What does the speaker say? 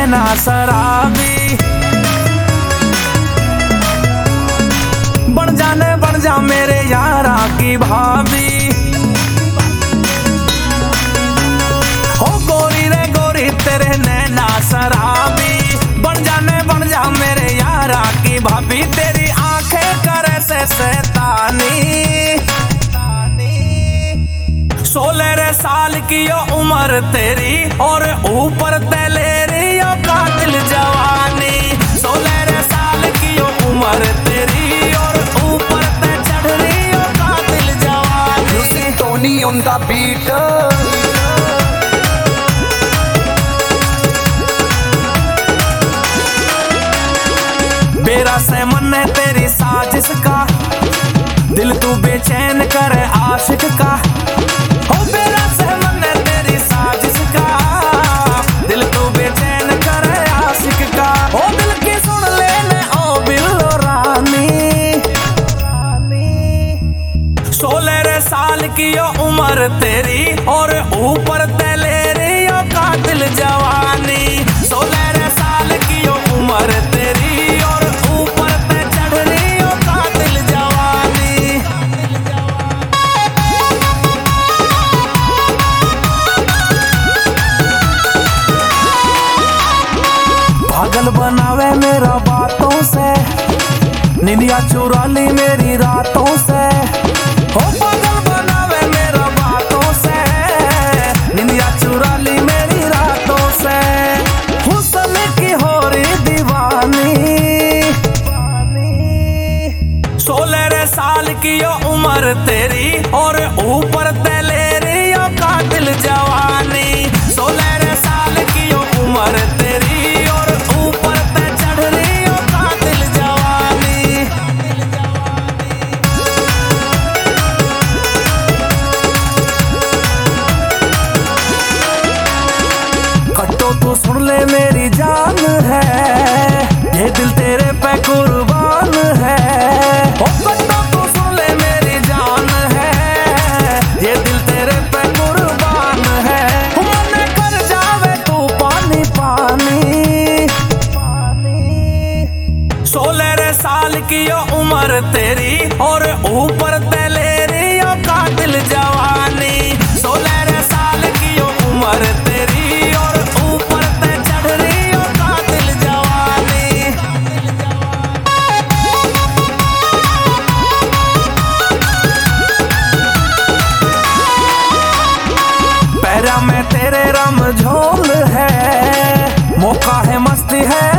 नैना शराबी। बन जा मेरे यारा की भाभी। हो गोरी रे गोरी तेरे नैना शराबी। बन जा मेरे यारा की भाभी। तेरी आंखें करे से शैतानी। 16 साल की यो उम्र तेरी और ऊपर तेलेरी यो कातिल जवानी। 16 साल की यो उम्र तेरी और ऊपर ते चढ़ रही यो कातिल जवानी। Music Tony on the beat। बेरा से मन है तेरी साजिश का। दिल तू बेचैन करे आशिक का। हो बेरा से मन है तेरी साजिश का। दिल तू बेचैन करे आशिक का। ओ दिल की सुन लेने ओ बिल्लो रानी। 16 साल की यो उम्र तेरी और ऊपर तेलेरी यो कातिल जवानी। 16 साल की यो उम्र तेरी और ऊपर ते चढ़ रही यो कातिल जवानी। पागल बनावे मेरा बातों से। निंदिया चुरा ली मेरी रातों से। हो पागल बनावे मेरा बातों से। निंदिया चुरा ली मेरी रातों से। हुस्न की हो रही दीवानी। 16 साल की यो उम्र तेरी और ऊपर तेलेरी यो कातिल जवानी। 16 साल की यो उम्र तेरी और ऊपर ते चढ़ रही यो कातिल जवानी। कट्टो तू सुन ले मेरी जान है। ये दिल तेरे पे कुर्बान है। ओ कट्टो तू सुन ले मेरी जान है। ये दिल तेरे पे कुर्बान है। मन कर जावे तू पानी पानी। 16 साल की यो उम्र तेरी और ऊपर तेलेरी यो कातिल जवानी। 16 साल की यो उम्र तेरी और ऊपर ते चढ़ रही यो कातिल जवानी। पैरा में तेरे रमझोल है। मौका है मस्ती है